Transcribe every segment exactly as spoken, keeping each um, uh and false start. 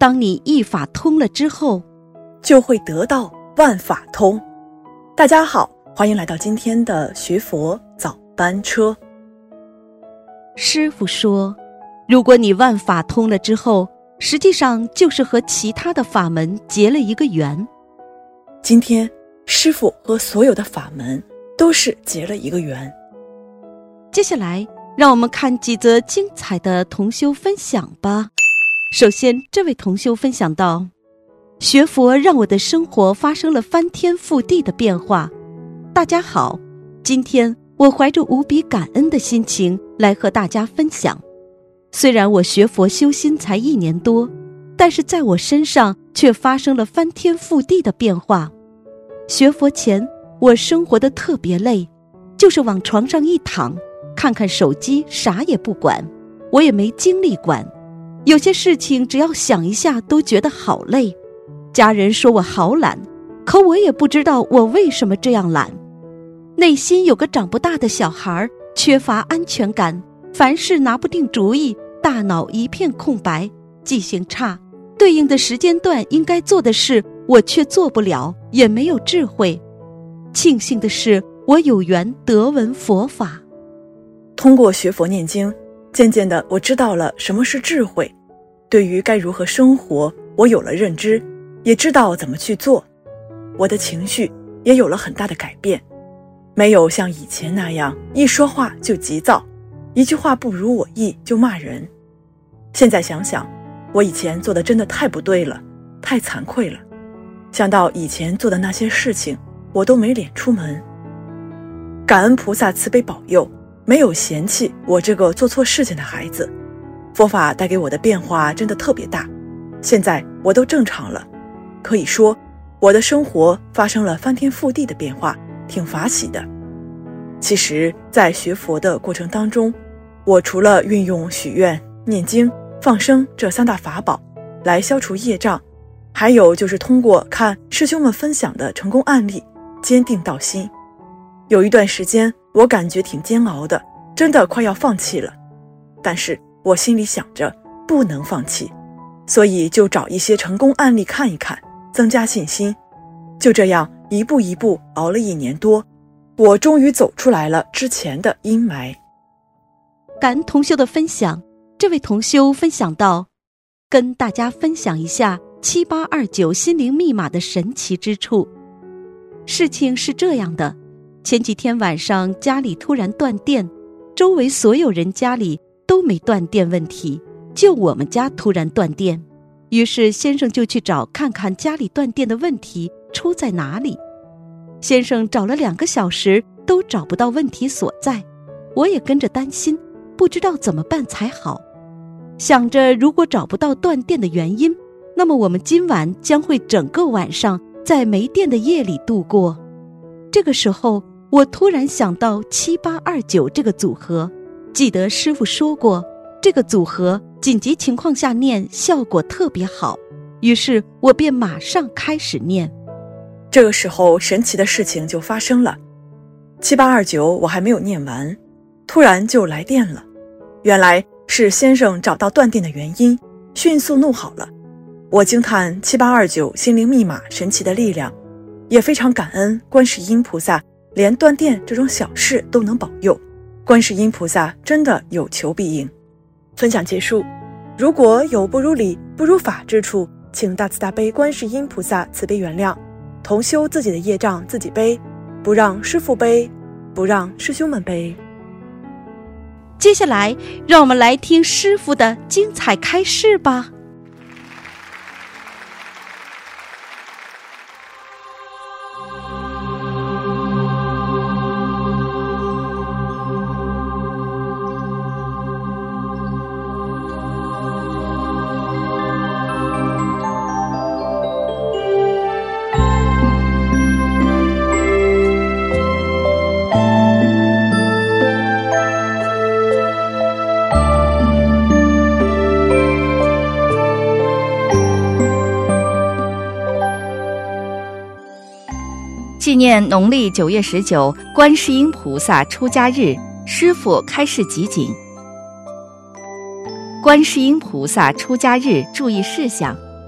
当你一法通了之后， 就会得到万法通。大家好，欢迎来到今天的学佛早班车。 师父说，如果你万法通了之后，实际上就是和其他的法门结了一个缘。 今天师父和所有的法门都是结了一个缘。 接下来让我们看几则精彩的同修分享吧。首先，这位同修分享到，学佛让我的生活发生了翻天覆地的变化。大家好，今天我怀着无比感恩的心情来和大家分享。虽然我学佛修心才一年多，但是在我身上却发生了翻天覆地的变化。学佛前，我生活得特别累，就是往床上一躺，看看手机，啥也不管，我也没精力管。有些事情只要想一下都觉得好累。家人说我好懒，可我也不知道我为什么这样懒。内心有个长不大的小孩，缺乏安全感，凡事拿不定主意，大脑一片空白，记性差，对应的时间段应该做的事我却做不了，也没有智慧。庆幸的是，我有缘得闻佛法。 通过学佛念经，渐渐的我知道了什么是智慧，对于该如何生活，我有了认知，也知道怎么去做。我的情绪也有了很大的改变，没有像以前那样一说话就急躁，一句话不如我意就骂人。现在想想，我以前做的真的太不对了，太惭愧了。想到以前做的那些事情，我都没脸出门。感恩菩萨慈悲保佑，没有嫌弃我这个做错事情的孩子。佛法带给我的变化真的特别大，现在我都正常了，可以说我的生活发生了翻天覆地的变化，挺法喜的。其实在学佛的过程当中，我除了运用许愿、念经、放生这三大法宝来消除业障，还有就是通过看师兄们分享的成功案例，坚定道心。有一段时间我感觉挺煎熬的，真的快要放弃了，但是我心里想着不能放弃，所以就找一些成功案例看一看，增加信心。就这样一步一步熬了一年多，我终于走出来了之前的阴霾。 感恩同修的分享。这位同修分享到，跟大家分享一下七八二九心灵密码的神奇之处。事情是这样的，前几天晚上家里突然断电，周围所有人家里都没断电问题，就我们家突然断电。于是先生就去找看看家里断电的问题出在哪里。先生找了两个小时都找不到问题所在，我也跟着担心，不知道怎么办才好。想着如果找不到断电的原因，那么我们今晚将会整个晚上在没电的夜里度过。这个时候我突然想到七八二九这个组合，记得师父说过，这个组合紧急情况下念效果特别好，于是我便马上开始念。 这个时候神奇的事情就发生了，七八二九我还没有念完，突然就来电了。原来是先生找到断电的原因，迅速弄好了。我惊叹七八二九心灵密码神奇的力量，也非常感恩观世音菩萨连断电这种小事都能保佑。观世音菩萨真的有求必应。分享结束，如果有不如理不如法之处，请大慈大悲观世音菩萨慈悲原谅，同修自己的业障自己背，不让师父背，不让师兄们背。 接下来让我们来听师父的精彩开示吧。 纪念农历九月十九观世音菩萨出家日，师父开示集锦。观世音菩萨出家日注意事项：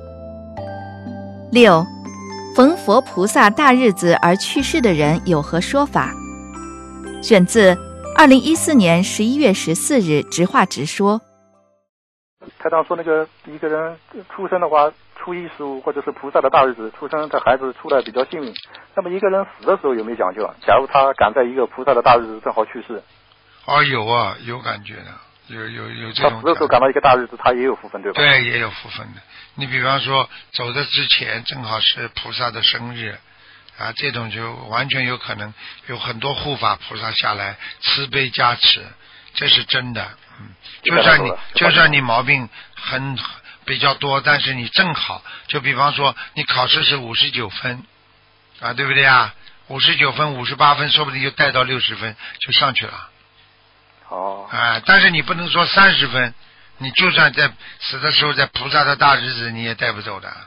六，逢佛菩萨大日子而去世的人有何说法？选自二零一四年十一月十四日直话直说。 台长说那个一个人出生的话，初一十五或者是菩萨的大日子出生，这孩子出来比较幸运。那么一个人死的时候有没有讲究啊？假如他赶在一个菩萨的大日子正好去世， 哦，有啊，有感觉的，有有有这种。 他死的时候赶到一个大日子，他也有福分，对吧？ 对，也有福分的。你比方说走的之前正好是菩萨的生日啊，这种就完全有可能有很多护法菩萨下来慈悲加持，这是真的。嗯，就算你就算你毛病很比较多，但是你正好，就比方说你考试是五十九分啊，对不对啊？五十九分、五十八分，说不定就带到六十分就上去了。 哦。 啊，但是你不能说三十分，你就算在死的时候在菩萨的大日子，你也带不走的。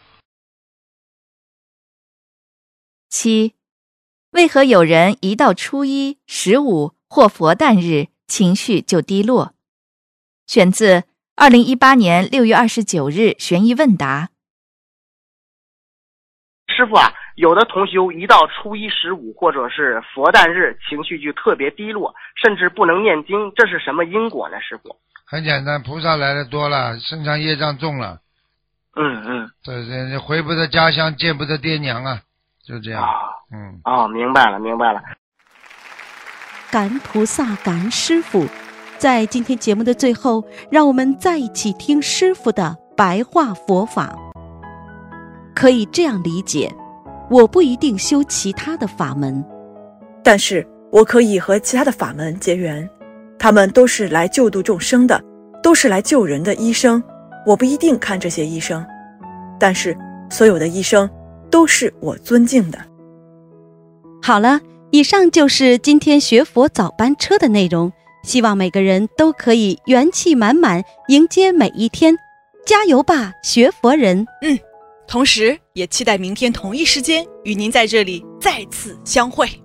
七，为何有人一到初一、十五或佛诞日，情绪就低落？选自二零一八年六月二十九日悬疑问答。 师父啊，有的同修一到初一、十五或者是佛诞日，情绪就特别低落，甚至不能念经，这是什么因果呢？师父？ 很简单，菩萨来的多了，身上业障重了。 嗯嗯。 对对，回不得家乡，见不得爹娘啊，就这样。 哦、 嗯。 哦，明白了，明白了。 感恩菩萨，感恩师父。在今天节目的最后，让我们再一起听师父的白话佛法。可以这样理解，我不一定修其他的法门， 但是我可以和其他的法门结缘，他们都是来救度众生的，都是来救人的医生，我不一定看这些医生，但是所有的医生都是我尊敬的。 好了，以上就是今天学佛早班车的内容，希望每个人都可以元气满满迎接每一天，加油吧，学佛人！ 嗯，同时也期待明天同一时间与您在这里再次相会。